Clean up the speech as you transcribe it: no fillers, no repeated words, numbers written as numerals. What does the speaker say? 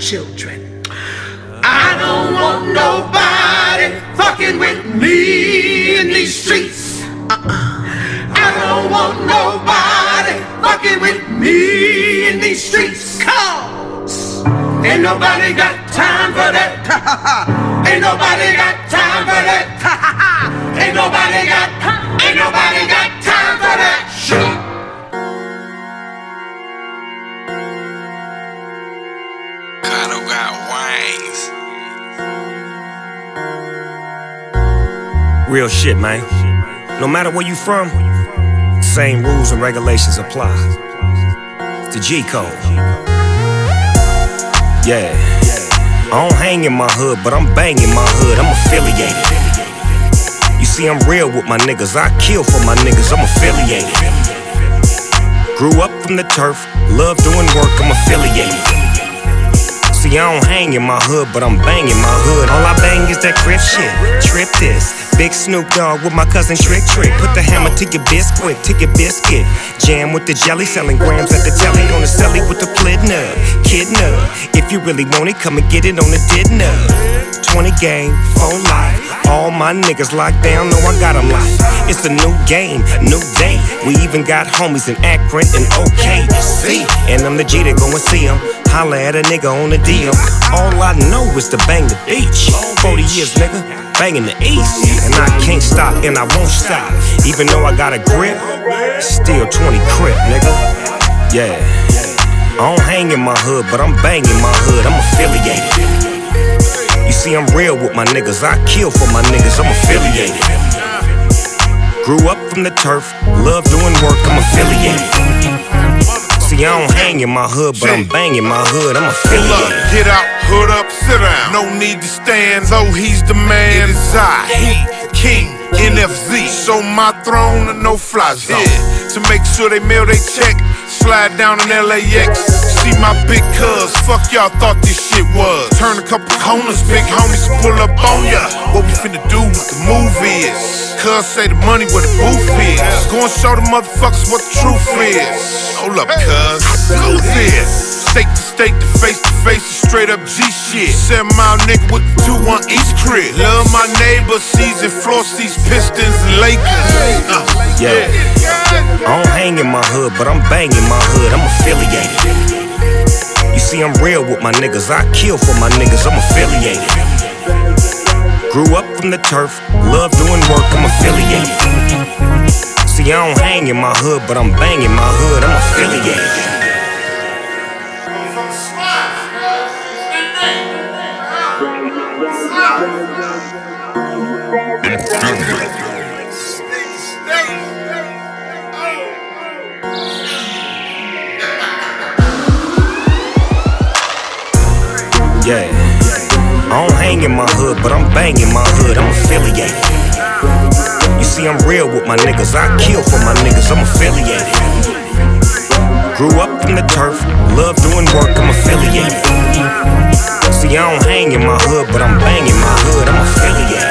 children. I don't want nobody fucking with me in these streets. I don't want nobody fucking with me in these streets. Cause ain't nobody got time for that. Ain't nobody got time for that. Ain't nobody got time for that shit. Cotto got wings. Real shit, man. No matter where you from, same rules and regulations apply. It's the G code. Yeah. I don't hang in my hood, but I'm banging my hood. I'm affiliated. You see, I'm real with my niggas. I kill for my niggas. I'm affiliated. Grew up from the turf, love doing work. I'm affiliated. See, I don't hang in my hood, but I'm banging my hood. All I bang is that crib shit. Trip this. Big Snoop Dogg with my cousin Trick. Put the hammer to your biscuit, to your biscuit. Jam with the jelly, selling grams at the telly. On the celly with the plit nub, kid nub. If you really want it, come and get it on the did nub. 20 game, 4 life. All my niggas locked down, know I got them locked. It's a new game, new day. We even got homies in Akron and OKC. And I'm the G that go and see them. Holla at a nigga on the deal. All I know is to bang the beach. 40 years, nigga, banging the east. And I can't stop and I won't stop. Even though I got a grip, still 20 crip, nigga. Yeah. I don't hang in my hood, but I'm banging my hood. I'm affiliated. You see, I'm real with my niggas. I kill for my niggas. I'm affiliated. Grew up from the turf, love doing work. I'm affiliated. See, I don't hang in my hood, but I'm banging my hood. I'm affiliated. Pull up, get out, hood up, sit down. No need to stand, though he's the man. It is I, he, King, NFZ. So my throne and no fly zone. To make sure they mail they check, slide down in LAX. See my big cuz, fuck y'all thought this shit was. Turn a couple corners, big homies pull up on ya. What we finna do, what the move is. Cuz say the money where the booth is. Go and show the motherfuckers what the truth is. Hold up, cuz, go this. State to face, straight up G shit. 7 mile nigga with the 2-1 each crib. Love my neighbor, season floor seats, Pistons and Lakers. Yeah. I don't hang in my hood, but I'm banging my hood. I'm affiliated. You see, I'm real with my niggas. I kill for my niggas. I'm affiliated. Grew up from the turf, love doing work. I'm affiliated. See, I don't hang in my hood, but I'm banging my hood. I'm affiliated. Yeah, I don't hang in my hood, but I'm banging my hood. I'm affiliated. You see, I'm real with my niggas. I kill for my niggas. I'm affiliated. Grew up from the turf, love doing work. I'm affiliated. See, I don't hang in my hood, but I'm banging my hood. I'm affiliated.